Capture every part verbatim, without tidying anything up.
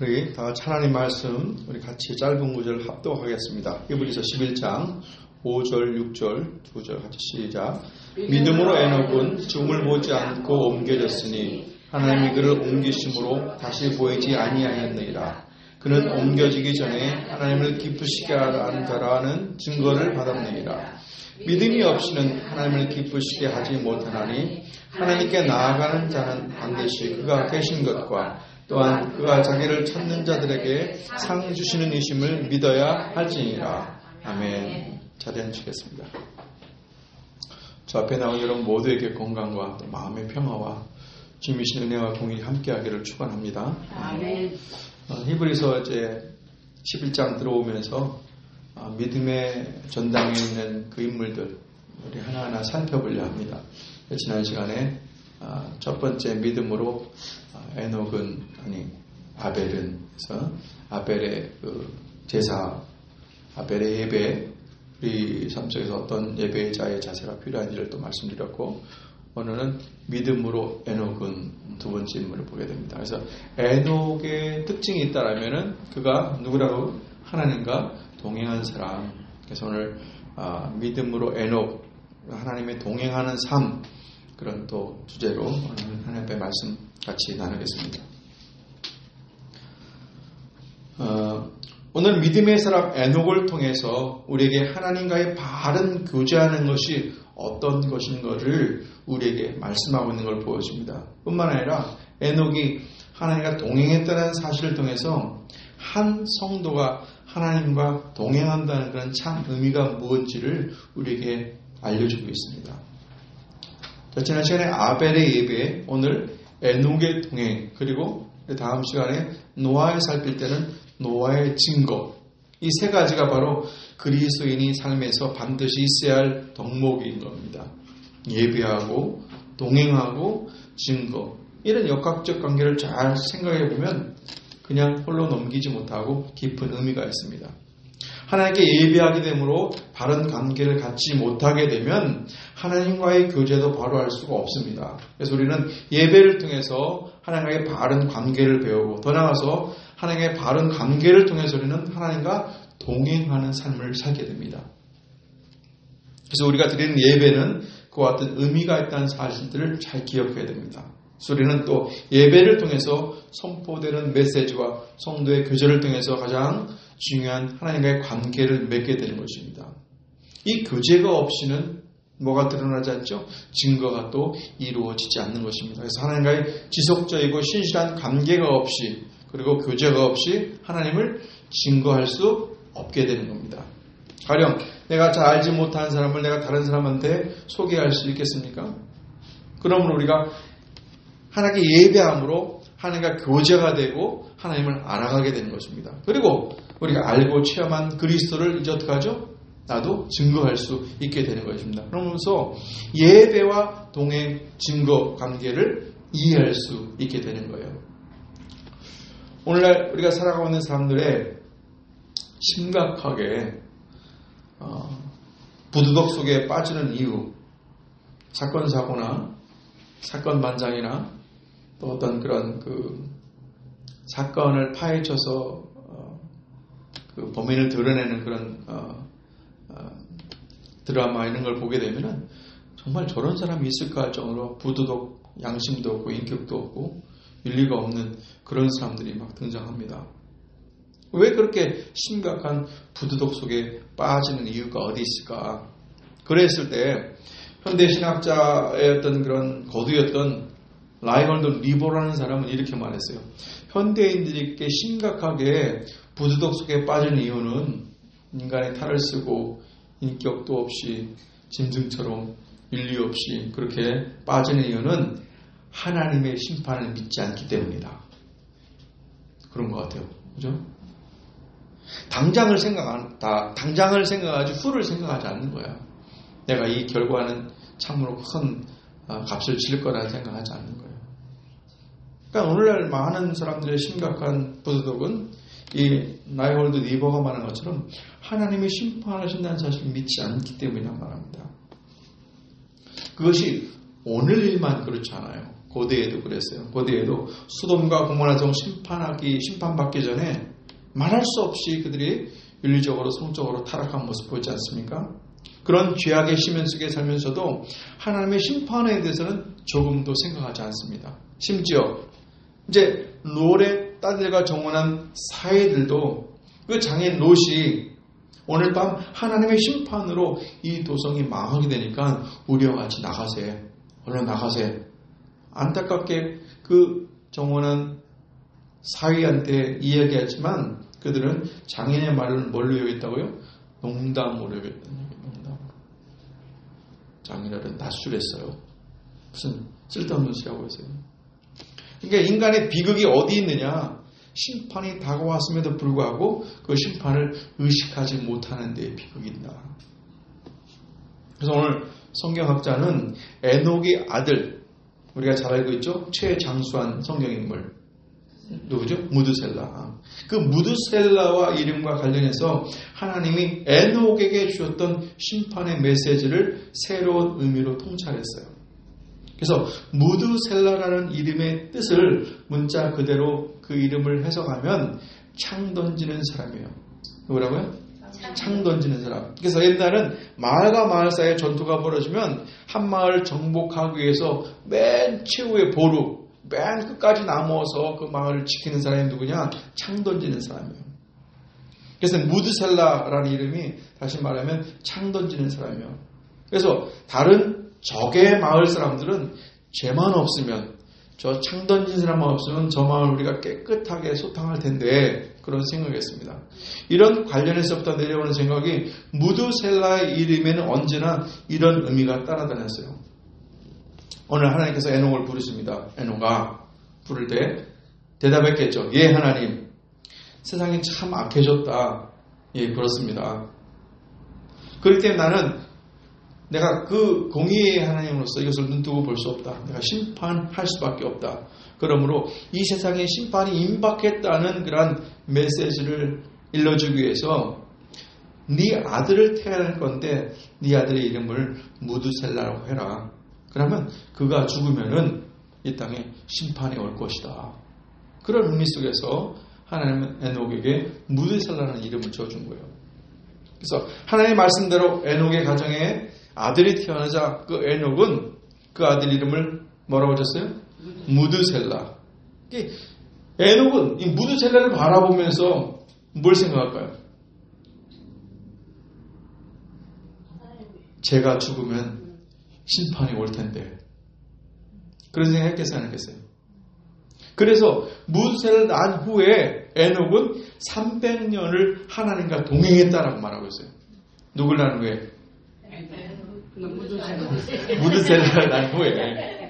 우리 다 같이 하나님 말씀 우리 같이 짧은 구절 합독하겠습니다. 히브리서 십일 장 오 절 육 절 두 절 같이 시작. 믿음으로 에녹은 죽음을 보지 않고 옮겨졌으니 하나님이 그를 옮기심으로 다시 보이지 아니하였느니라. 그는 옮겨지기 전에 하나님을 기쁘시게 하는 자라는 증거를 받았느니라. 믿음이 없이는 하나님을 기쁘시게 하지 못하나니 하나님께 나아가는 자는 반드시 그가 계신 것과 또한 그가 자기를 찾는 자들에게 상 주시는 이심을 믿어야 할지니라. 아멘. 자리 앉으시겠습니다. 저 앞에 나온 여러분 모두에게 건강과 또 마음의 평화와 주님이신 은혜와 공의가 함께하기를 축원합니다. 아멘. 어, 히브리서 이제 십일 장 들어오면서 어, 믿음의 전당에 있는 그 인물들 우리 하나하나 살펴보려 합니다. 지난 시간에 어, 첫 번째 믿음으로 어, 에녹은 아니 아벨은 그래서 아벨의 그 제사 아벨의 예배 우리 삶 속에서 어떤 예배자의 자세가 필요한지를 또 말씀드렸고 오늘은 믿음으로 에녹은 두 번째 인물을 보게 됩니다. 그래서 에녹의 특징이 있다라면은 그가 누구라고 하나님과 동행한 사람. 그래서 오늘 아, 믿음으로 에녹 하나님의 동행하는 삶 그런 또 주제로 오늘 하나님의 말씀 같이 나누겠습니다. 어, 오늘 믿음의 사람 에녹을 통해서 우리에게 하나님과의 바른 교제하는 것이 어떤 것인 것을 우리에게 말씀하고 있는 걸 보여줍니다. 뿐만 아니라 에녹이 하나님과 동행했다는 사실을 통해서 한 성도가 하나님과 동행한다는 그런 참 의미가 무엇인지를 우리에게 알려주고 있습니다. 자, 지난 시간에 아벨의 예배, 오늘 에녹의 동행, 그리고 다음 시간에 노아에 살필 때는 노아의 증거, 이 세 가지가 바로 그리스도인이 삶에서 반드시 있어야 할 덕목인 겁니다. 예배하고 동행하고 증거, 이런 역학적 관계를 잘 생각해 보면 그냥 홀로 넘기지 못하고 깊은 의미가 있습니다. 하나님께 예배하게 되므로 바른 관계를 갖지 못하게 되면 하나님과의 교제도 바로 할 수가 없습니다. 그래서 우리는 예배를 통해서 하나님과의 바른 관계를 배우고 더 나아가서 하나님과의 바른 관계를 통해서 우리는 하나님과 동행하는 삶을 살게 됩니다. 그래서 우리가 드리는 예배는 그와 같은 의미가 있다는 사실들을 잘 기억해야 됩니다. 그래서 우리는 또 예배를 통해서 선포되는 메시지와 성도의 교제를 통해서 가장 중요한 하나님과의 관계를 맺게 되는 것입니다. 이 교제가 없이는 뭐가 드러나지 않죠? 증거가 또 이루어지지 않는 것입니다. 그래서 하나님과의 지속적이고 신실한 관계가 없이 그리고 교제가 없이 하나님을 증거할 수 없게 되는 겁니다. 가령 내가 잘 알지 못하는 사람을 내가 다른 사람한테 소개할 수 있겠습니까? 그러므로 우리가 하나님께 예배함으로 하나님과 교제가 되고 하나님을 알아가게 되는 것입니다. 그리고 우리가 알고 체험한 그리스도를 이제 어떻게 하죠? 나도 증거할 수 있게 되는 것입니다. 그러면서 예배와 동행, 증거 관계를 이해할 수 있게 되는 거예요. 오늘날 우리가 살아가고 있는 사람들의 심각하게 어, 부도덕 속에 빠지는 이유, 사건 사고나 사건 반장이나 또 어떤 그런 그 사건을 파헤쳐서 어, 그 범인을 드러내는 그런 어, 어, 드라마 이런 걸 보게 되면은 정말 저런 사람이 있을까 할 정도로 부도덕, 양심도 없고 인격도 없고 윤리가 없는 그런 사람들이 막 등장합니다. 왜 그렇게 심각한 부도덕 속에 빠지는 이유가 어디 있을까? 그랬을 때 현대신학자의 어떤 그런 거두였던 라이널드 리보라는 사람은 이렇게 말했어요. 현대인들에게 심각하게 부도덕 속에 빠지는 이유는 인간의 탈을 쓰고 인격도 없이 짐승처럼 윤리 없이 그렇게 빠지는 이유는 하나님의 심판을 믿지 않기 때문이다. 그런 것 같아요. 그죠? 당장을 생각한다. 당장을 생각하지 후를 생각하지 않는 거야. 내가 이 결과는 참으로 큰 값을 치를 거라는 생각하지 않는 거예요. 그러니까 오늘날 많은 사람들의 심각한 부도덕은 이 라이홀드 리버가 말한 것처럼 하나님이 심판하신다는 사실을 믿지 않기 때문이란 말합니다. 그것이 오늘 일만 그렇지 않아요. 고대에도 그랬어요. 고대에도 소돔과 고모라 종 심판하기 심판받기 전에 말할 수 없이 그들이 윤리적으로 성적으로 타락한 모습 보지 않습니까? 그런 죄악의 심연 속에 살면서도 하나님의 심판에 대해서는 조금도 생각하지 않습니다. 심지어 이제 롯의 딸들과 정혼한 사이들도 그 장인 롯이 오늘 밤 하나님의 심판으로 이 도성이 망하게 되니까 우려같이 나가세, 얼른 나가세. 안타깝게 그 정혼한 사위한테 이야기했지만 그들은 장인의 말을 뭘로 여겼다고요? 농담으로 여겼다는 얘기예요. 농담으로. 장인어른 낯술했어요. 무슨 쓸데없는 소리하고 있어요. 그러니까 인간의 비극이 어디 있느냐? 심판이 다가왔음에도 불구하고 그 심판을 의식하지 못하는 데에 비극이 있다. 그래서 오늘 성경학자는 에녹의 아들, 우리가 잘 알고 있죠? 최장수한 성경인물 누구죠? 무드셀라. 그 무드셀라와 이름과 관련해서 하나님이 에녹에게 주었던 심판의 메시지를 새로운 의미로 통찰했어요. 그래서 무드셀라라는 이름의 뜻을 문자 그대로 그 이름을 해석하면 창 던지는 사람이에요. 뭐라고요? 창 던지는 사람. 그래서 옛날은 마을과 마을 사이에 전투가 벌어지면 한 마을 정복하기 위해서 맨 최후의 보루, 맨 끝까지 남아서 그 마을을 지키는 사람이 누구냐? 창 던지는 사람이에요. 그래서 무드셀라라는 이름이 다시 말하면 창 던지는 사람이에요. 그래서 다른 적의 마을 사람들은 죄만 없으면, 저 창 던진 사람만 없으면 저 마을 우리가 깨끗하게 소탕할 텐데 그런 생각이었습니다. 이런 관련해서부터 내려오는 생각이 무드셀라의 이름에는 언제나 이런 의미가 따라다녔어요. 오늘 하나님께서 에녹을 부르십니다. 에녹아, 부를 때 대답했겠죠. 예, 하나님. 세상이 참 악해졌다. 예, 그렇습니다. 그럴 때 나는 내가 그 공의의 하나님으로서 이것을 눈뜨고 볼 수 없다. 내가 심판할 수밖에 없다. 그러므로 이 세상에 심판이 임박했다는 그런 메시지를 일러주기 위해서 네 아들을 태어날 건데 네 아들의 이름을 무드셀라라고 해라. 그러면 그가 죽으면은 이 땅에 심판이 올 것이다. 그런 의미 속에서 하나님은 에녹에게 무드셀라라는 이름을 지어준 거예요. 그래서 하나님의 말씀대로 에녹의 가정에 아들이 태어나자 그 에녹은 그 아들 이름을 뭐라고 줬어요? 무드셀라. 에녹은 이 무드셀라를 바라보면서 뭘 생각할까요? 제가 죽으면 심판이 올 텐데. 그런 생각 했겠어요? 안 했겠어요? 그래서 무드셀라를 낳은 후에 에녹은 삼백 년을 하나님과 동행했다라고 말하고 있어요. 누굴 낳은 후에? 무드셀라를 낳은 후에.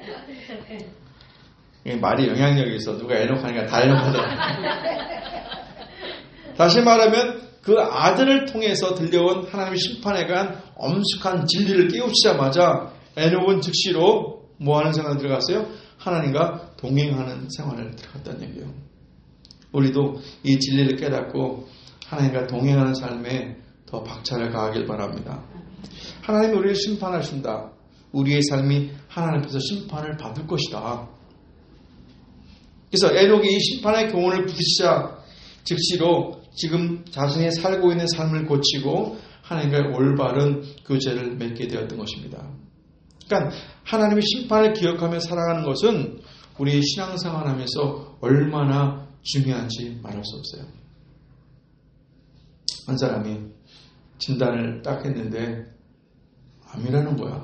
말이 영향력이 있어. 누가 에녹 하니까 다 에녹하더라. 다시 말하면 그 아들을 통해서 들려온 하나님의 심판에 관한 엄숙한 진리를 깨우치자마자 에녹은 즉시로 뭐하는 생활에 들어갔어요? 하나님과 동행하는 생활을 들어갔다는 얘기예요. 우리도 이 진리를 깨닫고 하나님과 동행하는 삶에 더 박차를 가하길 바랍니다. 하나님이 우리를 심판하신다. 우리의 삶이 하나님 앞에서 심판을 받을 것이다. 그래서 에녹이 이 심판의 교훈을 부딪히자 즉시로 지금 자신이 살고 있는 삶을 고치고 하나님과의 올바른 교제를 맺게 되었던 것입니다. 그러니까 하나님의 심판을 기억하며 살아가는 것은 우리 신앙생활 하면서 얼마나 중요한지 말할 수 없어요. 한 사람이 진단을 딱 했는데 암이라는 거야.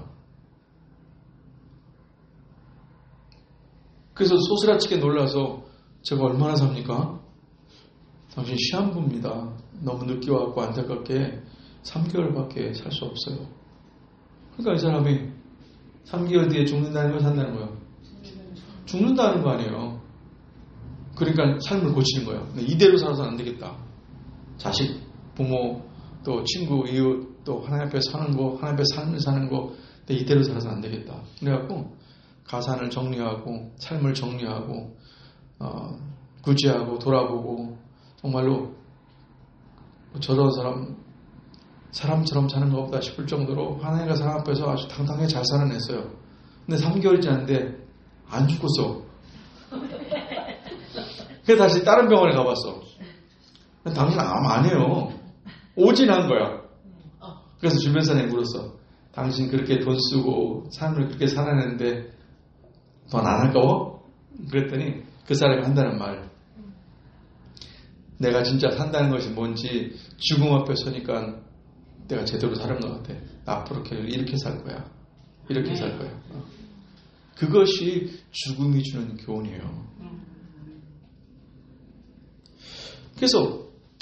그래서 소스라치게 놀라서 제가 얼마나 삽니까? 당신 시한부입니다. 너무 늦게 와갖고 안타깝게 삼 개월밖에 살 수 없어요. 그러니까 이 사람이 삼 개월 뒤에 죽는다는 건 산다는 거예요. 죽는다는 거 아니에요. 그러니까 삶을 고치는 거예요. 이대로 살아서는 안 되겠다. 자식, 부모, 또 친구, 이웃, 또 하나님 앞에 사는 거, 하나님 앞에 삶을 사는 거, 이대로 살아서는 안 되겠다. 그래갖고 가산을 정리하고 삶을 정리하고 어, 구제하고 돌아보고 정말로 저런 사람 사람처럼 사는 거 없다 싶을 정도로 하나님과 사람 앞에서 아주 당당하게 잘 살아냈어요. 근데 삼 개월이 지났는데 안 죽었어. 그래서 다시 다른 병원에 가봤어. 당신 암 아니에요. 오진한 거야. 그래서 주변 사람이 물었어. 당신 그렇게 돈 쓰고 삶을 그렇게 살아냈는데 돈 안 아까워? 그랬더니 그 사람이 한다는 말. 내가 진짜 산다는 것이 뭔지 죽음 앞에 서니까 내가 제대로 사는 것 같아. 앞으로 이렇게 살 거야. 이렇게 살 거야. 그것이 죽음이 주는 교훈이에요. 그래서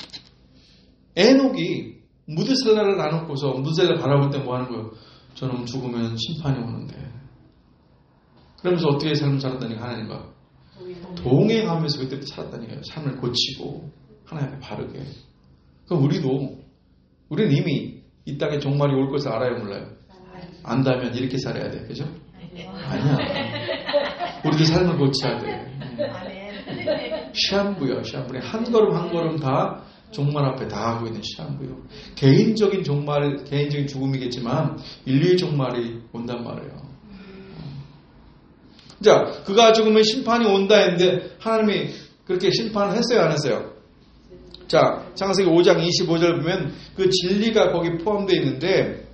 에녹이 무드셀라를 나누고서 무드셀라 바라볼 때 뭐 하는 거예요? 저는 죽으면 심판이 오는데. 그러면서 어떻게 삶을 살았다니까 하나님과 동행하면서 그때 살았다니까요. 삶을 고치고 하나님 앞에 바르게. 그럼 우리도 우리는 이미 이 땅에 종말이 올 것을 알아요, 몰라요? 안다면 이렇게 살아야 돼, 그죠? 아니야. 우리도 삶을 고쳐야 돼. 시한부요, 시한부요. 한 걸음 한 걸음 다 종말 앞에 다 하고 있는 시한부요. 개인적인 종말, 개인적인 죽음이겠지만 인류의 종말이 온단 말이에요. 자, 그가 죽으면 심판이 온다 했는데 하나님이 그렇게 심판을 했어요, 안 했어요? 자, 창세기 오 장 이십오 절 보면 그 진리가 거기 포함되어 있는데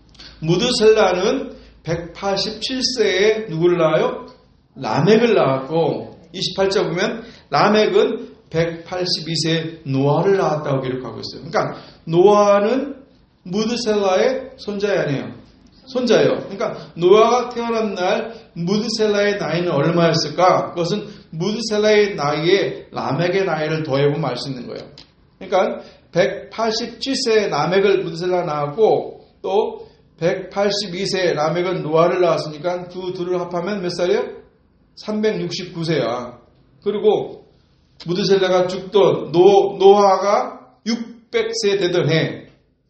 무드셀라는 백팔십칠 세에 누구를 낳아요? 라멕을 낳았고 이십팔 절 보면 라멕은 백팔십이 세에 노아를 낳았다고 기록하고 있어요. 그러니까 노아는 무드셀라의 손자이 아니에요. 손자예요. 그러니까 노아가 태어난 날 무드셀라의 나이는 얼마였을까? 그것은 무드셀라의 나이에 라멕의 나이를 더해보면 알 수 있는 거예요. 그러니까 백팔십칠 세에 라멕을 무드셀라 낳았고 또 백팔십이 세에 라멕은 노아를 낳았으니까 두 둘을 합하면 몇 살이에요? 삼백육십구 세야. 그리고 무드셀라가 죽던 노, 노아가 육백 세 되던 해.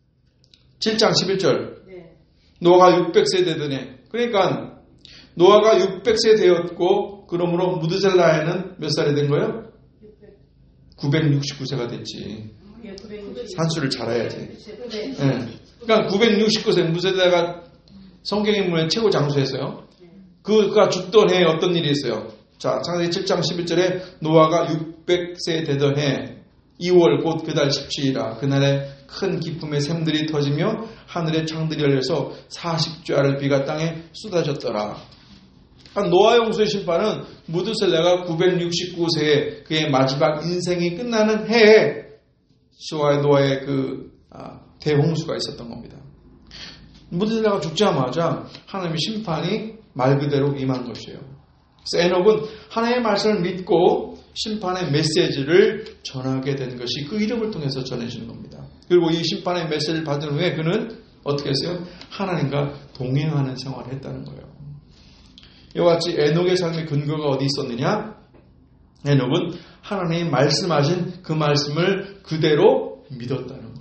칠 장 십일 절. 노아가 육백 세 되던 해. 그러니까 노아가 육백 세 되었고 그러므로 무드셀라에는 몇 살이 된 거예요? 구백육십구 세가 됐지. 산수를 잘해야지. 네. 그러니까 구백육십구 세 무드셀라가 성경 인물의 최고 장수였어요. 그가 죽던 해에 어떤 일이 있어요? 자, 창세기 칠 장 십일 절에 노아가 육백 세 되던 해 이월 곧 그달 십칠이라 그날에 큰 기쁨의 샘들이 터지며 하늘의 창들이 열려서 사십 좌를 비가 땅에 쏟아졌더라. 노아 홍수의 심판은 무드셀라가 구백육십구 세에 그의 마지막 인생이 끝나는 해에 수아의 노아의 그 아, 대홍수가 있었던 겁니다. 무드셀라가 죽자마자 하나님의 심판이 말 그대로 임한 것이에요. 그래서 에녹은 하나님의 말씀을 믿고 심판의 메시지를 전하게 된 것이 그 이름을 통해서 전해지는 겁니다. 그리고 이 심판의 메시지를 받은 후에 그는 어떻게 했어요? 하나님과 동행하는 생활을 했다는 거예요. 이와 같이 에녹의 삶의 근거가 어디 있었느냐? 에녹은 하나님이 말씀하신 그 말씀을 그대로 믿었다는 거예요.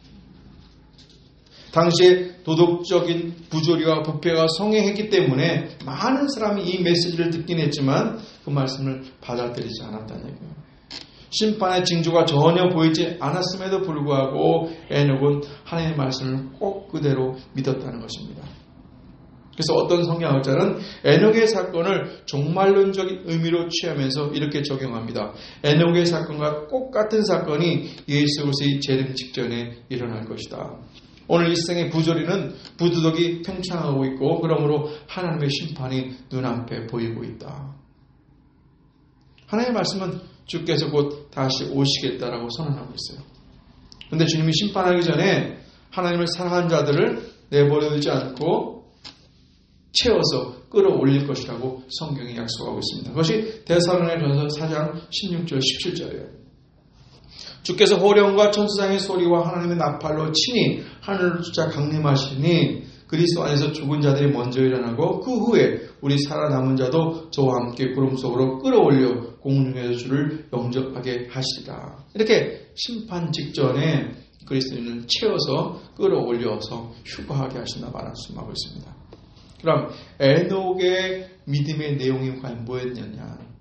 당시에 도덕적인 부조리와 부패가 성행했기 때문에 많은 사람이 이 메시지를 듣긴 했지만 그 말씀을 받아들이지 않았다는 얘기예요. 심판의 징조가 전혀 보이지 않았음에도 불구하고 에녹은 하나님의 말씀을 꼭 그대로 믿었다는 것입니다. 그래서 어떤 성경학자는 에녹의 사건을 종말론적인 의미로 취하면서 이렇게 적용합니다. 에녹의 사건과 꼭 같은 사건이 예수 그리스도의 재림 직전에 일어날 것이다. 오늘 이 세상의 부조리는 부도덕이 팽창하고 있고 그러므로 하나님의 심판이 눈앞에 보이고 있다. 하나님의 말씀은 주께서 곧 다시 오시겠다라고 선언하고 있어요. 그런데 주님이 심판하기 전에 하나님을 사랑한 자들을 내버려두지 않고 채워서 끌어올릴 것이라고 성경이 약속하고 있습니다. 그것이 데살로니가전서 사 장 십육 절 십칠 절이에요. 주께서 호령과 천사장의 소리와 하나님의 나팔로 친히 하늘을 쫓아 강림하시니 그리스도 안에서 죽은 자들이 먼저 일어나고 그 후에 우리 살아남은 자도 저와 함께 구름 속으로 끌어올려 공중에서 주를 영접하게 하시리라. 이렇게 심판 직전에 그리스도인을 채워서 끌어올려서 휴거하게 하신다 말씀하고 있습니다. 그럼 에녹의 믿음의 내용이 과연 뭐였느냐?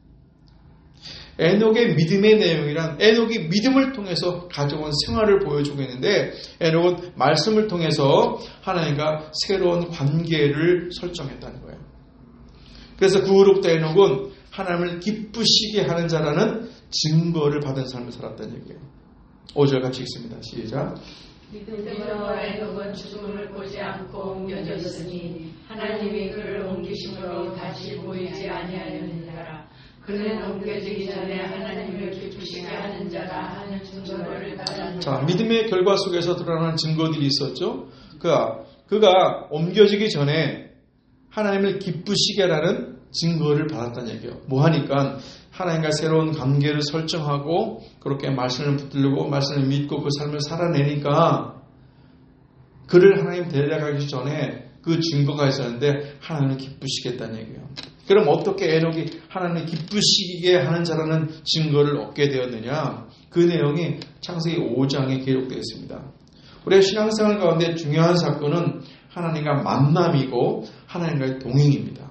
에녹의 믿음의 내용이란 에녹이 믿음을 통해서 가져온 생활을 보여주고 있는데 에녹은 말씀을 통해서 하나님과 새로운 관계를 설정했다는 거예요. 그래서 그 후로부터 에녹은 하나님을 기쁘시게 하는 자라는 증거를 받은 삶을 살았다는 얘기예요. 오 절 같이 읽습니다. 시작. 믿음으로 에녹은 죽음을 보지 않고 옮겨졌으니 하나님이 그를 옮기심으로 다시 보이지 아니하였느니라. 그는 옮겨지기 전에 하나님을 기쁘시게 하는 자라 하는 증거를 받았느니라. 자, 믿음의 결과 속에서 드러나는 증거들이 있었죠. 그가, 그가 옮겨지기 전에 하나님을 기쁘시게 하는 증거를 받았다는 얘기예요. 뭐 하니까 하나님과 새로운 관계를 설정하고 그렇게 말씀을 붙들고 말씀을 믿고 그 삶을 살아내니까 그를 하나님 데려가기 전에 그 증거가 있었는데 하나님을 기쁘시게 했다는 얘기예요. 그럼 어떻게 에녹이 하나님을 기쁘시게 하는 자라는 증거를 얻게 되었느냐? 그 내용이 창세기 오 장에 기록되어 있습니다. 우리의 신앙생활 가운데 중요한 사건은 하나님과 만남이고 하나님과의 동행입니다.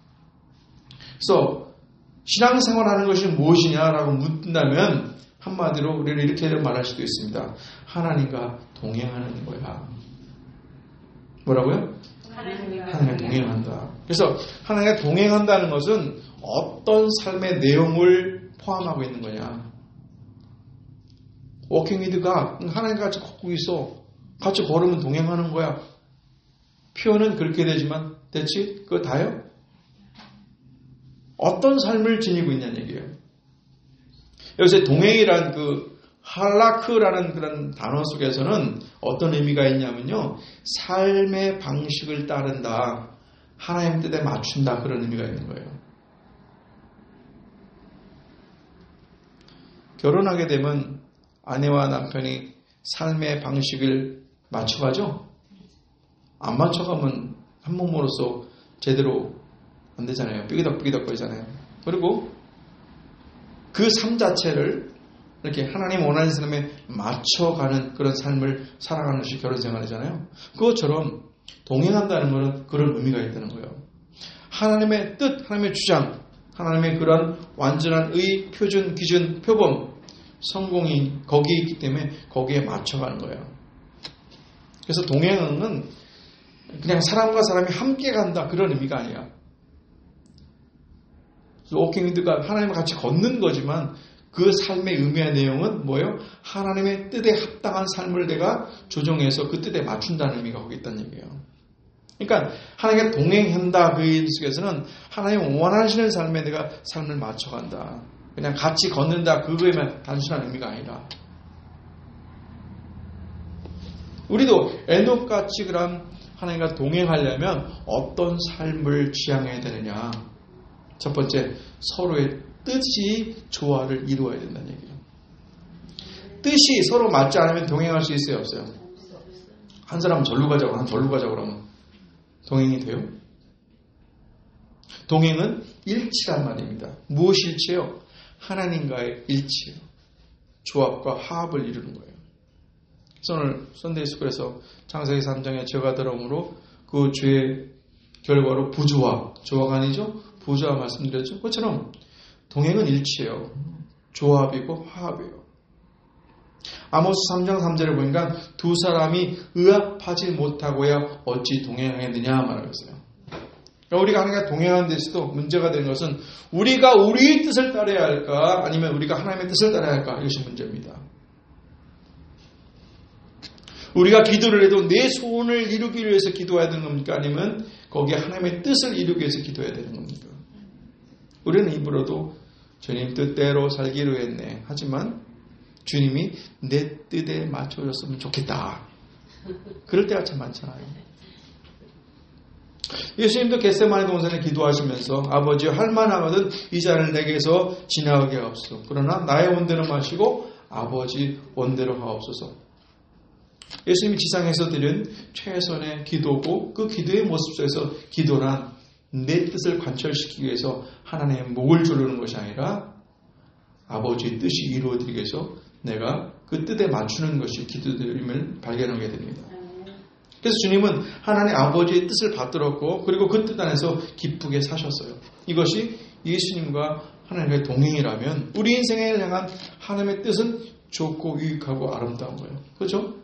그래서 신앙생활하는 것이 무엇이냐라고 묻는다면 한마디로 우리는 이렇게 말할 수도 있습니다. 하나님과 동행하는 거야. 뭐라고요? 하나님과 동행한다. 그래서 하나님과 동행한다는 것은 어떤 삶의 내용을 포함하고 있는 거냐. 워킹 위드 갓, 하나님과 같이 걷고 있어. 같이 걸으면 동행하는 거야. 표현은 그렇게 되지만 대체 그거 다요? 어떤 삶을 지니고 있냐는 얘기예요. 여기서 동행이란 그 할라크라는 그런 단어 속에서는 어떤 의미가 있냐면요. 삶의 방식을 따른다. 하나님 뜻에 맞춘다. 그런 의미가 있는 거예요. 결혼하게 되면 아내와 남편이 삶의 방식을 맞춰가죠? 안 맞춰가면 한 몸으로서 제대로 안 되잖아요. 삐기덕삐기덕 거리잖아요. 그리고 그 삶 자체를 이렇게 하나님 원하는 삶에 맞춰가는 그런 삶을 살아가는 것이 결혼 생활이잖아요. 그것처럼 동행한다는 것은 그런 의미가 있다는 거예요. 하나님의 뜻, 하나님의 주장, 하나님의 그런 완전한 의, 표준, 기준, 표본, 성공이 거기에 있기 때문에 거기에 맞춰가는 거예요. 그래서 동행은 그냥 사람과 사람이 함께 간다 그런 의미가 아니야. 워킹 위드가 하나님과 같이 걷는 거지만 그 삶의 의미의 내용은 뭐예요? 하나님의 뜻에 합당한 삶을 내가 조정해서 그 뜻에 맞춘다는 의미가 거기 있다는 얘기예요. 그러니까 하나님과 동행한다 그 일 속에서는 하나님 원하시는 삶에 내가 삶을 맞춰간다. 그냥 같이 걷는다 그거에만 단순한 의미가 아니라 우리도 에녹같이 그런 하나님과 동행하려면 어떤 삶을 지향해야 되느냐. 첫 번째, 서로의 뜻이 조화를 이루어야 된다는 얘기예요. 뜻이 서로 맞지 않으면 동행할 수 있어요, 없어요? 한 사람은 절로 가자고, 한 절로 가자고 그러면 동행이 돼요? 동행은 일치란 말입니다. 무엇이 일치예요? 하나님과의 일치예요. 조합과 화합을 이루는 거예요. 그래서 오늘 선데이 스쿨에서 창세기 삼 장에 죄가 들어오므로 그 죄의 결과로 부조화, 조화가 아니죠? 부조화 말씀드렸죠? 그것처럼 동행은 일치예요. 조합이고 화합이에요. 아모스 삼 장 삼 절에 보니까 두 사람이 의합하지 못하고야 어찌 동행하겠느냐 말하고 있어요. 그러니까 우리가 하나님과 동행하는 데서도 문제가 되는 것은 우리가 우리의 뜻을 따라야 할까 아니면 우리가 하나님의 뜻을 따라야 할까 이것이 문제입니다. 우리가 기도를 해도 내 소원을 이루기 위해서 기도해야 되는 겁니까? 아니면 거기에 하나님의 뜻을 이루기 위해서 기도해야 되는 겁니까? 우리는 입으로도 주님 뜻대로 살기로 했네. 하지만 주님이 내 뜻에 맞춰줬으면 좋겠다. 그럴 때가 참 많잖아요. 예수님도 겟세마네 동산에 기도하시면서 아버지여 할만하거든 이 잔을 내게서 지나가게 하옵소서. 그러나 나의 원대로 마시고 아버지 원대로 하옵소서. 예수님이 지상에서 드린 최선의 기도고 그 기도의 모습 속에서 기도란 내 뜻을 관철시키기 위해서 하나님의 목을 조르는 것이 아니라 아버지의 뜻이 이루어지기 위해서 내가 그 뜻에 맞추는 것이 기도드림을 발견하게 됩니다. 그래서 주님은 하나님 아버지의 뜻을 받들었고 그리고 그 뜻 안에서 기쁘게 사셨어요. 이것이 예수님과 하나님의 동행이라면 우리 인생을 향한 하나님의 뜻은 좋고 유익하고 아름다운 거예요. 그렇죠?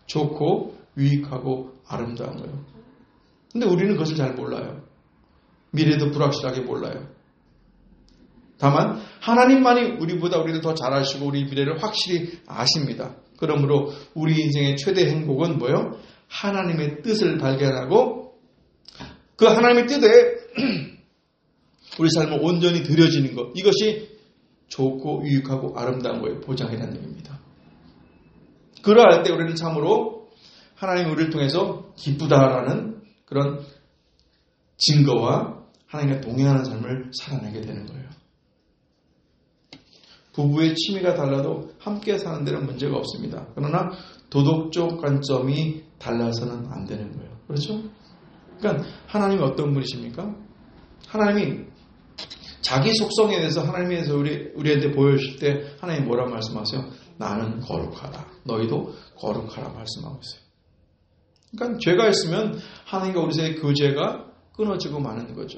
좋고 유익하고 아름다운 거예요. 근데 우리는 그것을 잘 몰라요. 미래도 불확실하게 몰라요. 다만 하나님만이 우리보다 우리를 더 잘 아시고 우리 미래를 확실히 아십니다. 그러므로 우리 인생의 최대 행복은 뭐예요? 하나님의 뜻을 발견하고 그 하나님의 뜻에 우리 삶을 온전히 드려지는 것, 이것이 좋고 유익하고 아름다운 거예요. 보장이라는 얘기입니다. 그러할 때 우리는 참으로 하나님이 우리를 통해서 기쁘다라는 그런 증거와 하나님과 동행하는 삶을 살아내게 되는 거예요. 부부의 취미가 달라도 함께 사는 데는 문제가 없습니다. 그러나 도덕적 관점이 달라서는 안 되는 거예요. 그렇죠? 그러니까 하나님이 어떤 분이십니까? 하나님이 자기 속성에 대해서 하나님에서 우리, 우리한테 보여주실 때 하나님이 뭐라고 말씀하세요? 나는 거룩하다. 너희도 거룩하라 말씀하고 있어요. 그러니까 죄가 있으면 하나님과 우리 사이의 교제가 끊어지고 마는 거죠.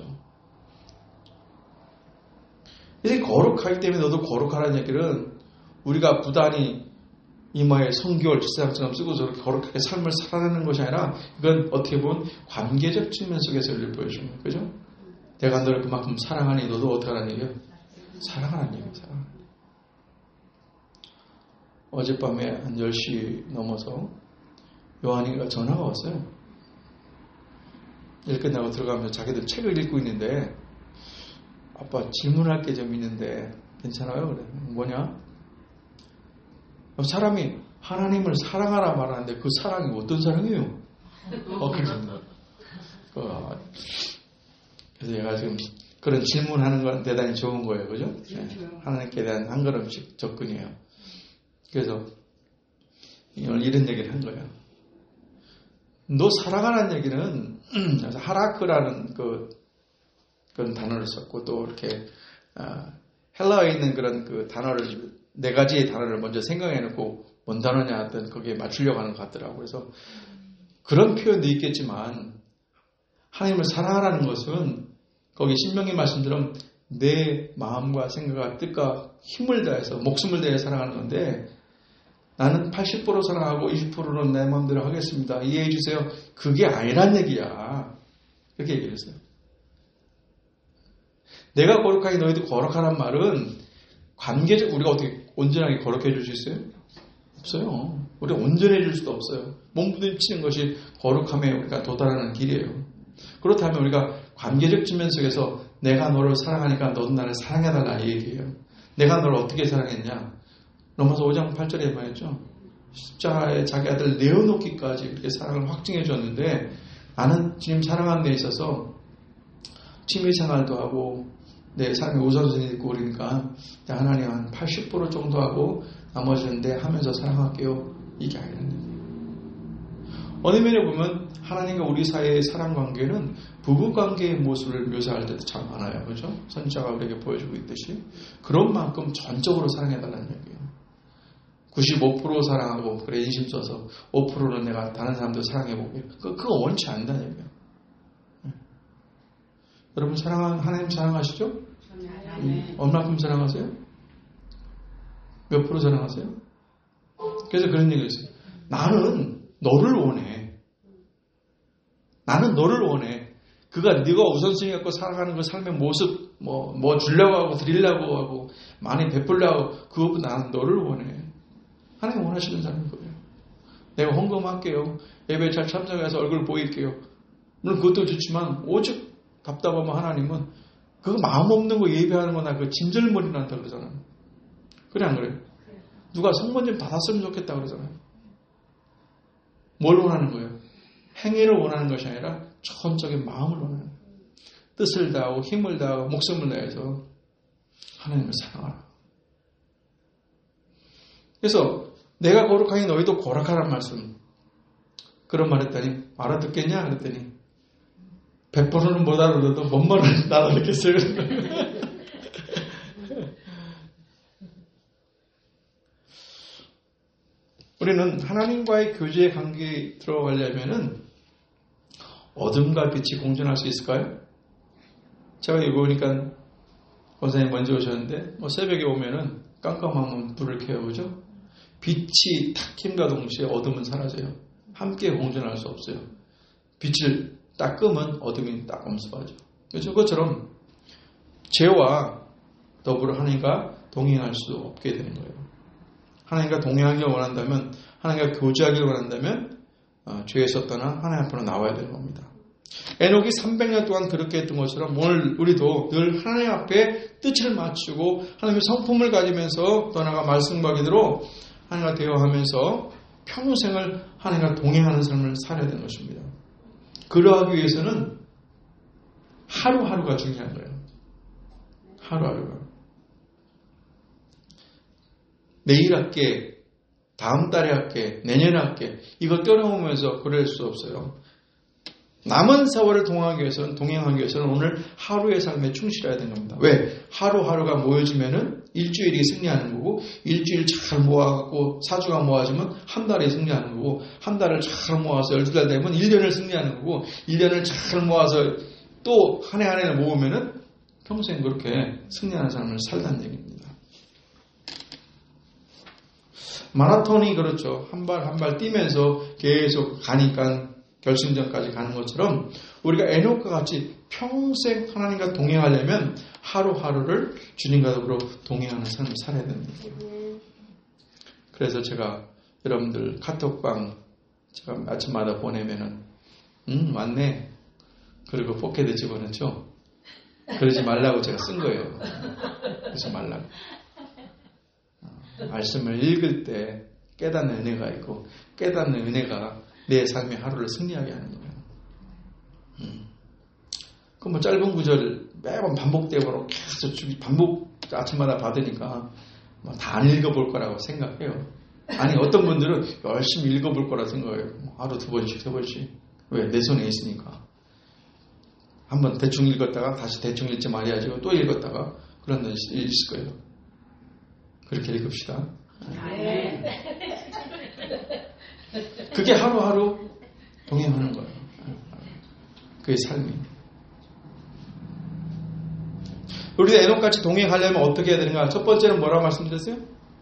이제 거룩하기 때문에 너도 거룩하라는 얘기는 우리가 부단히 이마에 성결, 지사장처럼 쓰고 저렇게 거룩하게 삶을 살아내는 것이 아니라 이건 어떻게 보면 관계적 측면 속에서 우리를 보여주는 거예요. 그죠? 내가 너를 그만큼 사랑하니 너도 어떻게 하라는 얘기예요? 사랑하라는 얘기예요. 사랑하라는 얘기예요. 어젯밤에 한 열 시 넘어서 요한이가 전화가 왔어요. 일 끝나고 들어가면서 자기들 책을 읽고 있는데 아빠 질문할 게 좀 있는데 괜찮아요? 그래. 뭐냐? 사람이 하나님을 사랑하라 말하는데 그 사랑이 어떤 사랑이에요? 어, 그래서, 어, 그래서 얘가 지금 그런 질문하는 건 대단히 좋은 거예요. 그죠? 네. 하나님께 대한 한 걸음씩 접근이에요. 그래서 오늘 이런 얘기를 한 거예요. 너 사랑하라는 얘기는 하라크라는 그 그런 단어를 썼고 또 이렇게 어, 헬라어에 있는 그런 그 단어를 네 가지의 단어를 먼저 생각해놓고 뭔 단어냐 하여튼 거기에 맞추려고 하는 것 같더라고요. 그래서 그런 표현도 있겠지만 하나님을 사랑하라는 것은 거기 신명기 말씀처럼 내 마음과 생각과 뜻과 힘을 다해서 목숨을 다해 사랑하는 건데 나는 팔십 퍼센트 사랑하고 이십 퍼센트는 내 마음대로 하겠습니다. 이해해 주세요. 그게 아니란 얘기야. 그렇게 얘기를 했어요. 내가 거룩하게 너희도 거룩하란 말은 관계적 우리가 어떻게 온전하게 거룩해 줄 수 있어요? 없어요. 우리가 온전해 줄 수도 없어요. 몸 부딪히는 것이 거룩함에 우리가 도달하는 길이에요. 그렇다면 우리가 관계적 측면 속에서 내가 너를 사랑하니까 너도 나를 사랑해달라 이 얘기예요. 내가 너를 어떻게 사랑했냐? 로마서 오 장 팔 절에 말했죠. 십자가에 자기 아들 내어놓기까지 그렇게 사랑을 확증해 줬는데 나는 지금 사랑하는 데 있어서 취미생활도 하고 내 삶의 우선순위 있고 그러니까 하나님 한 팔십 퍼센트 정도 하고 나머지는 내 하면서 사랑할게요. 이게 아니라는 얘기예요. 어느 면에 보면 하나님과 우리 사이의 사랑 관계는 부부관계의 모습을 묘사할 때도 참 많아요. 그렇죠? 선지자가 우리에게 보여주고 있듯이 그런 만큼 전적으로 사랑해달라는 얘기예요. 구십오 퍼센트 사랑하고 그래 인심 써서 오 퍼센트는 내가 다른 사람들 사랑해보게 그, 그거 원치 않는다는 얘기예요. 여러분 사랑하는 하나님 사랑하시죠? 음, 얼마큼 사랑하세요? 몇 프로 사랑하세요? 그래서 그런 얘기를 했어요. 나는 너를 원해. 나는 너를 원해. 그가 네가 우선순위 갖고 살아가는 그 삶의 모습 뭐, 뭐 주려고 하고 드리려고 하고 많이 베풀려고 그것보다 나는 너를 원해. 하나님 원하시는 사람인 거예요. 내가 헌금할게요. 예배 잘 참석해서 얼굴 보일게요. 물론 그것도 좋지만 오직 답답하면 하나님은 그거 마음 없는 거 예배하는 거나 그 짐절머리 난다 그러잖아요. 그래 안 그래요? 누가 성문 좀 받았으면 좋겠다 그러잖아요. 뭘 원하는 거예요? 행위를 원하는 것이 아니라 전적인 마음을 원하는 거예요. 뜻을 다하고 힘을 다하고 목숨을 다해서 하나님을 사랑하라. 그래서 내가 거룩하니 너희도 거룩하란 말씀 그런 말 했더니 알아듣겠냐 그랬더니 백 퍼센트는 못 알아들어도 뭔 말을 알아듣겠어요. 우리는 하나님과의 교제의 관계에 들어가려면 어둠과 빛이 공존할 수 있을까요? 제가 여기 오니까 원사님 먼저 오셨는데 뭐 새벽에 오면은 깜깜하면 불을 켜요. 그죠? 빛이 탁 킴과 동시에 어둠은 사라져요. 함께 공존할 수 없어요. 빛을 딱 끄면 어둠이 딱 엄습하죠. 그렇죠? 그것처럼 죄와 더불어 하나님과 동행할 수 없게 되는 거예요. 하나님과 동행하기를 원한다면, 하나님과 교제하기를 원한다면 어, 죄에서 떠나 하나님 앞으로 나와야 되는 겁니다. 에녹이 삼백 년 동안 그렇게 했던 것처럼 오늘 우리도 늘 하나님 앞에 뜻을 맞추고 하나님의 성품을 가지면서 떠나가 말씀과 기도로 하나님과 대화하면서 평생을 하나님과 동행하는 삶을 살아야 되는 것입니다. 그러하기 위해서는 하루하루가 중요한 거예요. 하루하루가. 내일 할게, 다음 달에 할게, 내년에 할게, 이걸 떠나오면서 그럴 수 없어요. 남은 세월을 동행하기 위해서는, 동행하기 위해서는 오늘 하루의 삶에 충실해야 되는 겁니다. 왜? 하루하루가 모여지면은 일주일이 승리하는 거고, 일주일 잘 모아갖고 사주가 모아지면 한 달이 승리하는 거고, 한 달을 잘 모아서 열두 달 되면 일 년을 승리하는 거고, 일 년을 잘 모아서 또 한 해 한 해를 모으면은 평생 그렇게 승리하는 삶을 살다는 얘기입니다. 마라톤이 그렇죠. 한 발 한 발 뛰면서 계속 가니까 결승전까지 가는 것처럼 우리가 에녹과 같이 평생 하나님과 동행하려면 하루하루를 주님과 더불어 동행하는 삶을 살아야 됩니다. 그래서 제가 여러분들 카톡방 제가 아침마다 보내면은 음 맞네. 그리고 포켓에 집어넣죠. 그러지 말라고 제가 쓴 거예요. 그러지 말라고. 말씀을 읽을 때 깨닫는 은혜가 있고 깨닫는 은혜가 내 삶의 하루를 승리하게 하는 거예요. 음. 그 뭐 짧은 구절 매번 반복되고 계속 반복 아침마다 받으니까 뭐 다 안 읽어볼 거라고 생각해요. 아니 어떤 분들은 열심히 읽어볼 거라 생각해요. 하루 두 번씩 세 번씩. 왜? 내 손에 있으니까. 한번 대충 읽었다가 다시 대충 읽지 말아야지 또 읽었다가 그런 데 있을 거예요. 그렇게 읽읍시다. 그게 하루하루 동행하는 거예요. 그게 삶이. 우리가 에녹같이 동행하려면 어떻게 해야 되는가? 첫 번째는 뭐라고 말씀드렸어요?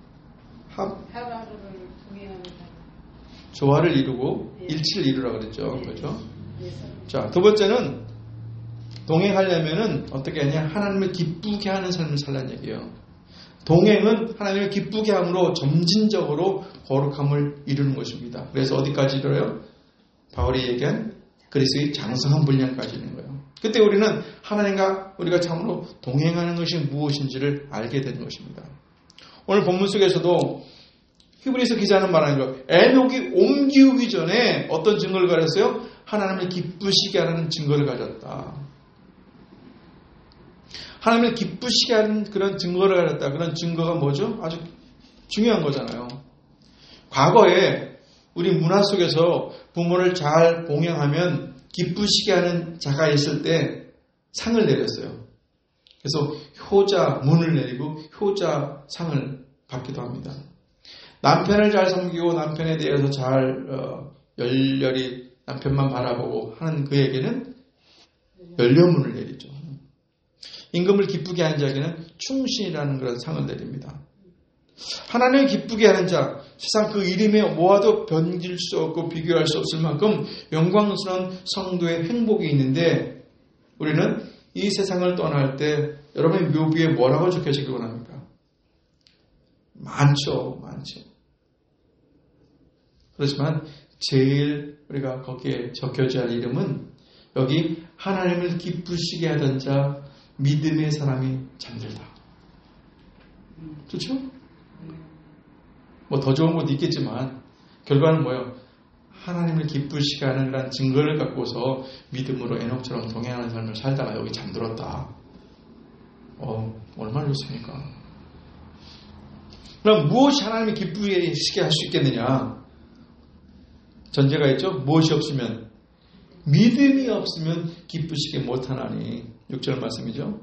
하루하루를 동행합니다. 조화를 이루고 일치를 이루라고 그랬죠. 그렇죠? 자, 두 번째는 동행하려면은 어떻게 하냐? 하나님을 기쁘게 하는 삶을 살라는 얘기예요. 동행은 하나님을 기쁘게 함으로 점진적으로 거룩함을 이루는 것입니다. 그래서 어디까지 이뤄요? 바울이 얘기한 그리스도의 장성한 분량까지 이루는 거예요. 그때 우리는 하나님과 우리가 참으로 동행하는 것이 무엇인지를 알게 되는 것입니다. 오늘 본문 속에서도 히브리서 기자는 말하는 거, 에녹이 옮기우기 전에 어떤 증거를 가졌어요? 하나님을 기쁘시게 하는 증거를 가졌다. 하나님을 기쁘시게 하는 그런 증거를 가졌다. 그런 증거가 뭐죠? 아주 중요한 거잖아요. 과거에 우리 문화 속에서 부모를 잘 봉양하면 기쁘시게 하는 자가 있을 때 상을 내렸어요. 그래서 효자문을 내리고 효자상을 받기도 합니다. 남편을 잘 섬기고 남편에 대해서 잘 어, 열렬히 남편만 바라보고 하는 그에게는 연료문을 내리죠. 임금을 기쁘게 하는 자에게는 충신이라는 그런 상을 내립니다. 하나님을 기쁘게 하는 자, 세상 그 이름에 모아도 변질 수 없고 비교할 수 없을 만큼 영광스러운 성도의 행복이 있는데 우리는 이 세상을 떠날 때 여러분의 묘비에 뭐라고 적혀지길 원합니까? 많죠. 많죠. 그렇지만 제일 우리가 거기에 적혀져야 할 이름은 여기 하나님을 기쁘시게 하던 자 믿음의 사람이 잠들다. 그렇죠? 뭐 더 좋은 것도 있겠지만 결과는 뭐예요? 하나님을 기쁘시게 하는 그런 증거를 갖고서 믿음으로 에녹처럼 동행하는 삶을 살다가 여기 잠들었다. 어, 얼마나 좋습니까? 그럼 무엇이 하나님을 기쁘시게 할 수 있겠느냐? 전제가 있죠? 무엇이 없으면? 믿음이 없으면 기쁘시게 못하나니. 육 절 말씀이죠.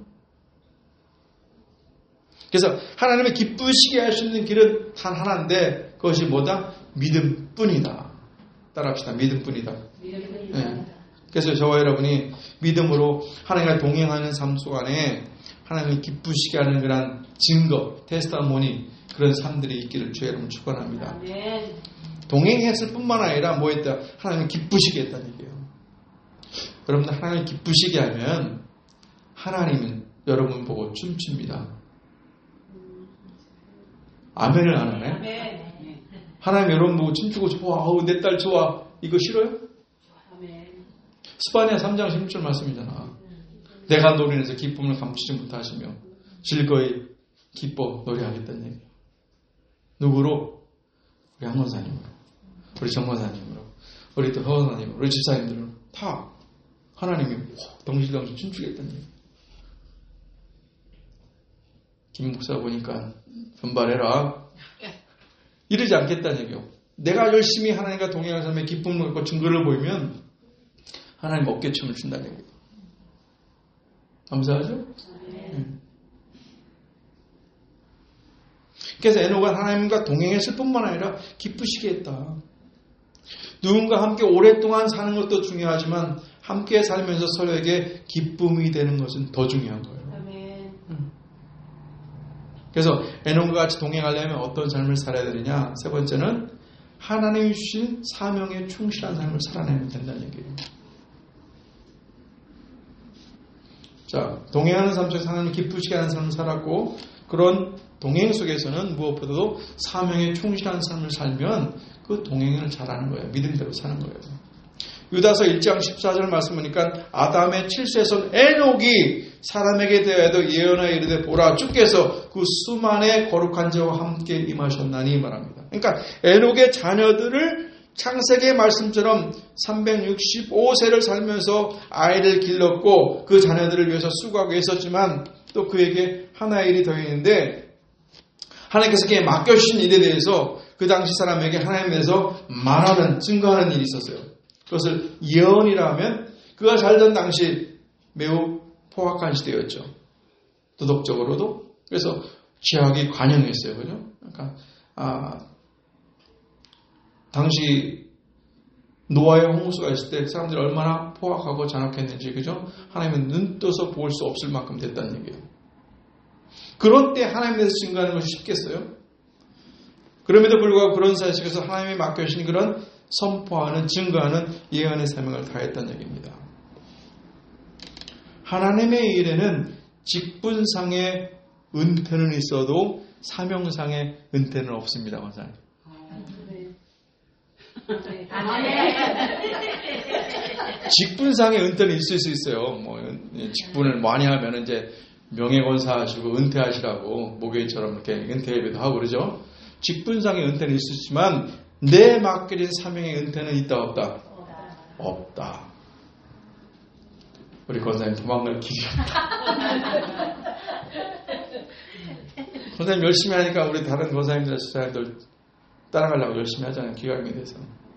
그래서 하나님을 기쁘시게 할 수 있는 길은 단 하나인데 그것이 뭐다? 믿음뿐이다. 따라합시다. 믿음뿐이다. 믿음뿐이다. 네. 그래서 저와 여러분이 믿음으로 하나님과 동행하는 삶 속안에 하나님을 기쁘시게 하는 그런 증거, 테스타모니 그런 삶들이 있기를 주의 이름으로 축원합니다. 아멘. 동행했을 뿐만 아니라 뭐 했다? 하나님을 기쁘시게 했다는 얘기예요. 여러분들 하나님을 기쁘시게 하면 하나님은 여러분 보고 춤춥니다. 아멘을 안 하네? 하나님 여러분 보고 춤추고 좋아. 내 딸 좋아. 이거 싫어요? 스바냐 삼 장 십육 절 말씀이잖아. 내가 노래에서 기쁨을 감추지 못하시며 즐거이 기뻐 노래하겠다는 얘기예요. 누구로? 우리 한권사님으로, 우리 정권사님으로, 우리 또 허원사님으로, 우리 집사님들로 다 하나님이 덩실덩실 춤추겠다는 얘기예요. 김 목사 보니까 분발해라. 이러지 않겠다는 얘기예요. 내가 열심히 하나님과 동행하는 삶에 기쁨을 갖고 증거를 보이면 하나님 어깨춤을 춘다는 얘기예요. 감사하죠? 네. 그래서 에녹은 하나님과 동행했을 뿐만 아니라 기쁘시게 했다. 누군가 함께 오랫동안 사는 것도 중요하지만 함께 살면서 서로에게 기쁨이 되는 것은 더 중요한 거예요. 그래서 에녹과 같이 동행하려면 어떤 삶을 살아야 되느냐? 세 번째는 하나님이 주신 사명에 충실한 삶을 살아내면 된다는 얘기예요. 자, 동행하는 삶 속에서 하나님 기쁘시게 하는 삶을 살았고, 그런 동행 속에서는 무엇보다도 사명에 충실한 삶을 살면 그 동행을 잘하는 거예요. 믿음대로 사는 거예요. 유다서 일 장 십사 절 말씀 보니까 아담의 칠세손 에녹이 사람에게 대하여도 예언하여 이르되 보라 주께서 그 수만의 거룩한 자와 함께 임하셨나니 말합니다. 그러니까 에녹의 자녀들을 창세기의 말씀처럼 삼백육십오 세를 살면서 아이를 길렀고 그 자녀들을 위해서 수고하고 있었지만 또 그에게 하나의 일이 더 있는데 하나님께서 그에게 맡겨주신 일에 대해서 그 당시 사람에게 하나님에 대해서 말하는 증거하는 일이 있었어요. 그것을 예언이라 하면 그가 살던 당시 매우 포악한 시대였죠. 도덕적으로도. 그래서 죄악이 관영했어요. 그죠? 그러니까 아, 당시 노아의 홍수가 있을 때 사람들이 얼마나 포악하고 잔악했는지, 그죠? 하나님은 눈 떠서 볼 수 없을 만큼 됐다는 얘기예요. 그런 때 하나님에 대해서 증거하는 것이 쉽겠어요? 그럼에도 불구하고 그런 사회 속에서 하나님이 맡겨주신 그런 선포하는, 증거하는 예언의 사명을 다했다는 얘기입니다. 하나님의 일에는 직분상의 은퇴는 있어도 사명상의 은퇴는 없습니다. 원사님. 직분상의 은퇴는 있을 수 있어요. 뭐 직분을 많이 하면 이제 명예권사하시고 은퇴하시라고 목요일처럼 이렇게 은퇴 예배도 하고 그러죠. 직분상의 은퇴는 있을 수 있지만 내 맡겨진 사명의 은퇴는 있다 없다? 없다. 우리 권사님 도망갈 길이 없다. 권사님 열심히 하니까 우리 다른 권사님들, 집사님들 따라가려고 열심히 하잖아요. 기강에 대해서.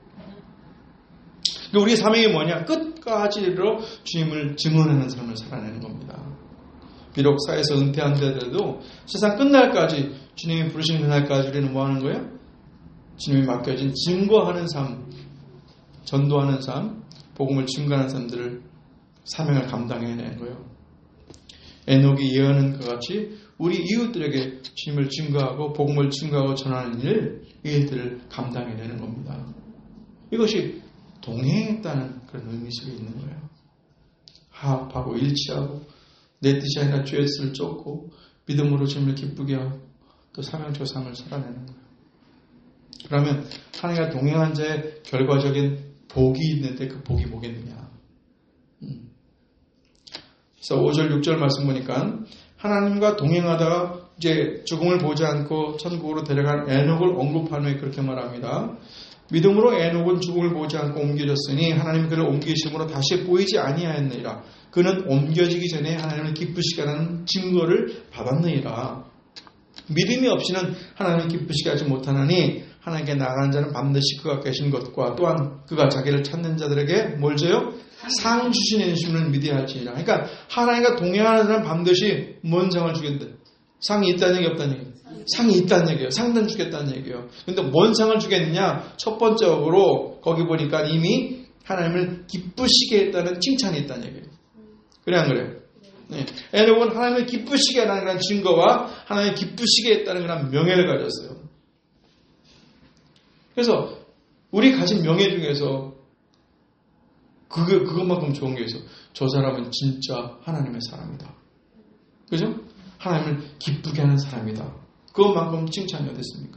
우리의 사명이 뭐냐? 끝까지로 주님을 증언하는 삶을 살아내는 겁니다. 비록 사회에서 은퇴한다더라도 세상 끝날까지 주님이 부르시는 그날까지 우리는 뭐 하는 거예요? 주님이 맡겨진 증거하는 삶, 전도하는 삶, 복음을 증거하는 삶들을 사명을 감당해내는 거예요. 에녹이 예언한 것 같이 우리 이웃들에게 주님을 증거하고 복음을 증거하고 전하는 일, 이 일들을 감당해내는 겁니다. 이것이 동행했다는 그런 의미 속에 있는 거예요. 화합하고 일치하고 내 뜻이 아니라 주의 뜻을 쫓고 믿음으로 주님을 기쁘게 하고 또 사명적 삶을 살아내는 거예요. 그러면 하나님과 동행한 자의 결과적인 복이 있는데 그 복이 뭐겠느냐. 음. 그래서 오 절 육 절 말씀 보니까 하나님과 동행하다가 이제 죽음을 보지 않고 천국으로 데려간 에녹을 언급한 후에 그렇게 말합니다. 믿음으로 에녹은 죽음을 보지 않고 옮겨졌으니 하나님 그를 옮기심으로 다시 보이지 아니하였느니라. 그는 옮겨지기 전에 하나님을 기쁘시게 하는 증거를 받았느니라. 믿음이 없이는 하나님을 기쁘시게 하지 못하나니 하나님께 나가는 자는 반드시 그가 계신 것과 또한 그가 자기를 찾는 자들에게 뭘 줘요? 상 주시는 주님을 믿어야 할지니라. 그러니까 하나님과 동행하는 사람은 반드시 뭔 상을 주겠다. 상이 있다는 얘기 없다는 얘기. 상이 있다는 얘기예요. 상단 주겠다는 얘기예요. 그런데 뭔 상을 주겠느냐? 첫 번째로 거기 보니까 이미 하나님을 기쁘시게 했다는 칭찬이 있다는 얘기예요. 그래 안 그래요? 네. 에녹은 하나님을 기쁘시게 하는 그런 증거와 하나님을 기쁘시게 했다는 그런 명예를 가졌어요. 그래서 우리 가진 명예 중에서 그게, 그것만큼 좋은 게 있어. 저 사람은 진짜 하나님의 사람이다. 그죠? 하나님을 기쁘게 하는 사람이다. 그것만큼 칭찬이 어딨습니까?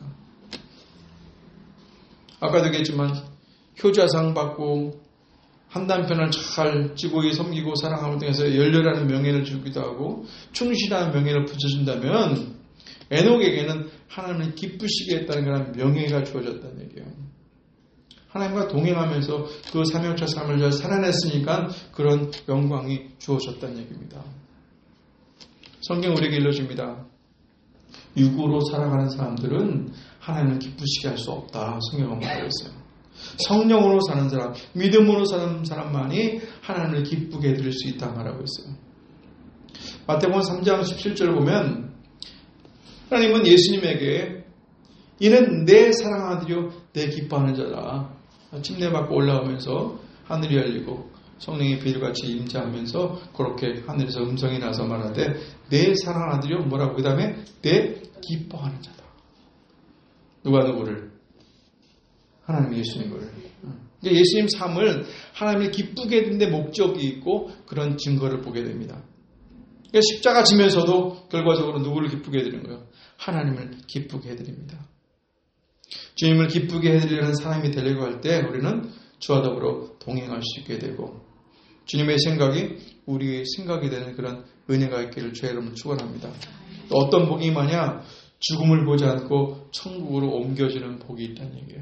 아까도 얘기했지만, 효자상 받고, 한 남편을 잘 지고이 섬기고 사랑함을 통해서 열렬한 명예를 주기도 하고, 충실한 명예를 붙여준다면, 에녹에게는 하나님을 기쁘시게 했다는 그런 명예가 주어졌다는 얘기예요. 하나님과 동행하면서 그 삼형차 삶을 잘 살아냈으니까 그런 영광이 주어졌다는 얘기입니다. 성경 우리에게 일러줍니다. 육으로 살아가는 사람들은 하나님을 기쁘시게 할 수 없다. 성경은 말하고 있어요. 성령으로 사는 사람, 믿음으로 사는 사람만이 하나님을 기쁘게 해드릴 수 있다 말하고 있어요. 마태복음 삼 장 십칠 절을 보면 하나님은 예수님에게 이는 내 사랑하는 아들이요 내 기뻐하는 자라. 침례 받고 올라오면서 하늘이 열리고 성령이 비둘같이 임재하면서 그렇게 하늘에서 음성이 나서 말하되 내 사랑하는 아들이요 뭐라고 그 다음에 내 기뻐하는 자다. 누가 누구를? 하나님 예수님을. 예수님 삶을 하나님을 기쁘게 해드는 데 목적이 있고 그런 증거를 보게 됩니다. 십자가 지면서도 결과적으로 누구를 기쁘게 해드리는 거예요? 하나님을 기쁘게 해드립니다. 주님을 기쁘게 해드리려는 사람이 되려고 할 때 우리는 주와 더불어 동행할 수 있게 되고 주님의 생각이 우리의 생각이 되는 그런 은혜가 있기를 주의 이름으로 축원합니다. 또 어떤 복이 마냐? 죽음을 보지 않고 천국으로 옮겨지는 복이 있다는 얘기예요.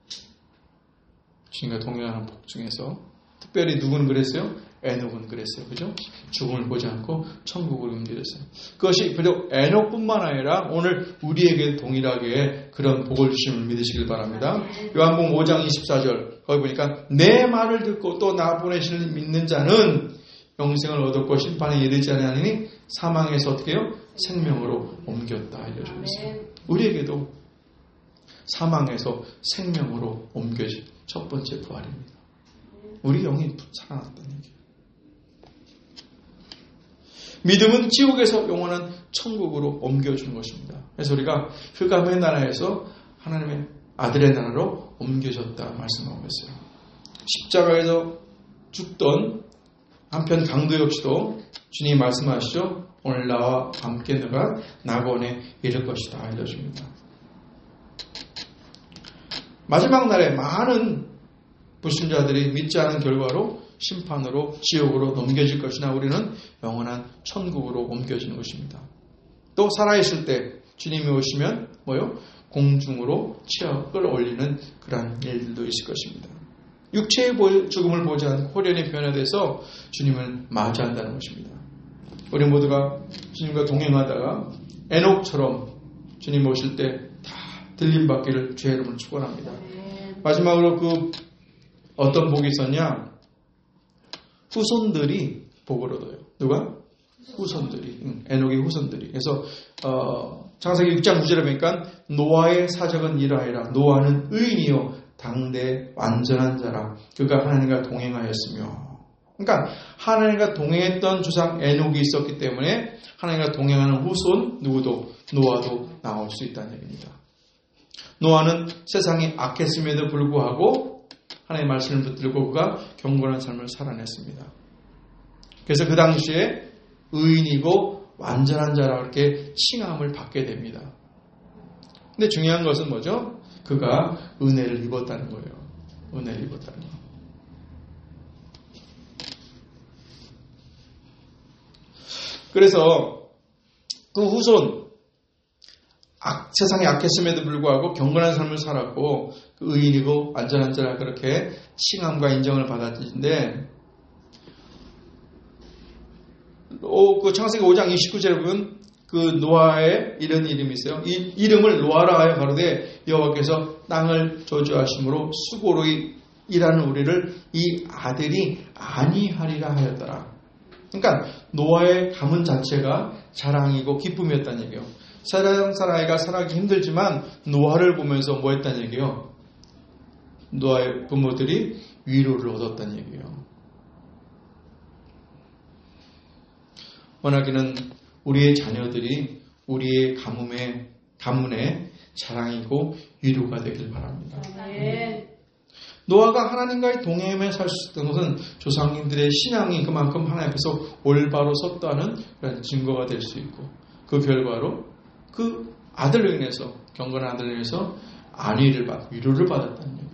주님과 동행하는 복 중에서 특별히 누구는 그랬어요? 에녹은 그랬어요. 그죠? 죽음을 보지 않고 천국으로 옮겨졌어요. 그것이 비록 에녹뿐만 아니라 오늘 우리에게 동일하게 그런 복을 주심을 믿으시길 바랍니다. 요한복음 오 장 이십사 절 거기 보니까 내 말을 듣고 또 나 보내시는 믿는 자는 영생을 얻었고 심판에 이르지 아니하니 사망에서 어떻게 해요? 생명으로 옮겼다 알려주고 있어요. 우리에게도 사망에서 생명으로 옮겨진 첫 번째 부활입니다. 우리 영이 살아났다는 얘기예요. 믿음은 지옥에서 영원한 천국으로 옮겨주는 것입니다. 그래서 우리가 흑암의 나라에서 하나님의 아들의 나라로 옮겨졌다 말씀하고 있어요. 십자가에서 죽던 한편 강도 역시도 주님이 말씀하시죠. 오늘 나와 함께 너가 낙원에 이를 것이다 알려줍니다. 마지막 날에 많은 불신자들이 믿지 않은 결과로 심판으로 지옥으로 넘겨질 것이나 우리는 영원한 천국으로 옮겨지는 것입니다. 또 살아있을 때 주님이 오시면 뭐요? 공중으로 치어 끌어올리는 그런 일들도 있을 것입니다. 육체의 죽음을 보지 않고 호련히 변화돼서 주님을 맞이한다는 것입니다. 우리 모두가 주님과 동행하다가 에녹처럼 주님 오실 때 다 들림받기를 주의 이름으로 축원합니다. 마지막으로 그 어떤 복이 있었냐? 후손들이 복을 얻어요. 누가? 후손들이. 응, 에녹의 후손들이. 그래서 어, 창세기 육 장 구 절에 보니까 노아의 사적은 이러하리라. 노아는 의인이요 당대 완전한 자라. 그가 하나님과 동행하였으며. 그러니까 하나님과 동행했던 조상 에녹이 있었기 때문에 하나님과 동행하는 후손 누구도 노아도 나올 수 있다는 얘기입니다. 노아는 세상이 악했음에도 불구하고 하나님의 말씀을 붙들고 그가 경건한 삶을 살아냈습니다. 그래서 그 당시에 의인이고 완전한 자라 이렇게 칭함을 받게 됩니다. 근데 중요한 것은 뭐죠? 그가 은혜를 입었다는 거예요. 은혜를 입었다는 거. 그래서 그 후손 악, 세상이 악했음에도 불구하고 경건한 삶을 살았고 그 의인이고 완전한 자라 그렇게 칭함과 인정을 받았는데 오, 그 창세기 오 장 이십구 절에 보면 그 노아의 이런 이름이 있어요. 이 이름을 노아라 하여 가로되 여호와께서 땅을 저주하심으로 수고로 일하는 우리를 이 아들이 아니하리라 하였더라. 그러니까 노아의 가문 자체가 자랑이고 기쁨이었다는 얘기예요. 사랑 사라이가 살아가기 힘들지만 노아를 보면서 뭐 했다는 얘기예요? 노아의 부모들이 위로를 얻었다는 얘기예요. 원하기는 우리의 자녀들이 우리의 가문의, 가문의 자랑이고 위로가 되길 바랍니다. 네. 노아가 하나님과의 동행하며 살 수 있던 것은 조상님들의 신앙이 그만큼 하나님 앞에서 올바로 섰다는 그런 증거가 될 수 있고, 그 결과로 그 아들로 인해서, 경건한 아들로 인해서 안위를 받, 위로를 받았다는 얘기예요.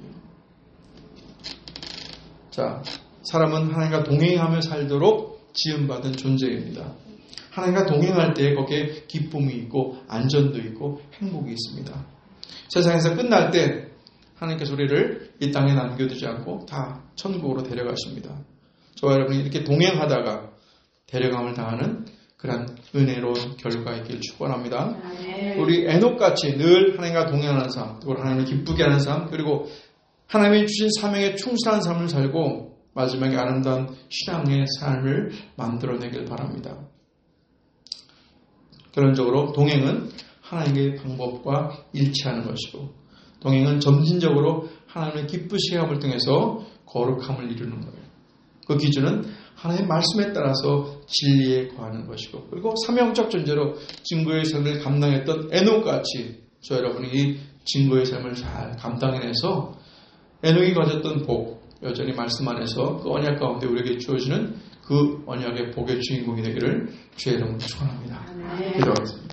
자, 사람은 하나님과 동행하며 살도록 지음받은 존재입니다. 하나님과 동행할 때 거기에 기쁨이 있고 안전도 있고 행복이 있습니다. 세상에서 끝날 때 하나님께서 우리를 이 땅에 남겨두지 않고 다 천국으로 데려가십니다. 저와 여러분이 이렇게 동행하다가 데려감을 당하는 그런 은혜로운 결과 있기를 축원합니다. 우리 에녹같이 늘 하나님과 동행하는 삶, 그리고 하나님을 기쁘게 하는 삶, 그리고 하나님이 주신 사명에 충실한 삶을 살고 마지막에 아름다운 신앙의 삶을 만들어내길 바랍니다. 결론적으로 동행은 하나님의 방법과 일치하는 것이고, 동행은 점진적으로 하나님의 기쁘시게 함을 통해서 거룩함을 이루는 거예요. 그 기준은 하나님의 말씀에 따라서 진리에 거하는 것이고, 그리고 사명적 존재로 증거의 삶을 감당했던 에녹같이 저 여러분이 이 증거의 삶을 잘 감당해내서 에녹이 가졌던 복, 여전히 말씀 안에서 그 언약 가운데 우리에게 주어지는 그 언약의 복의 주인공이 되기를 주의 이름으로 축원합니다. 기도하겠습니다.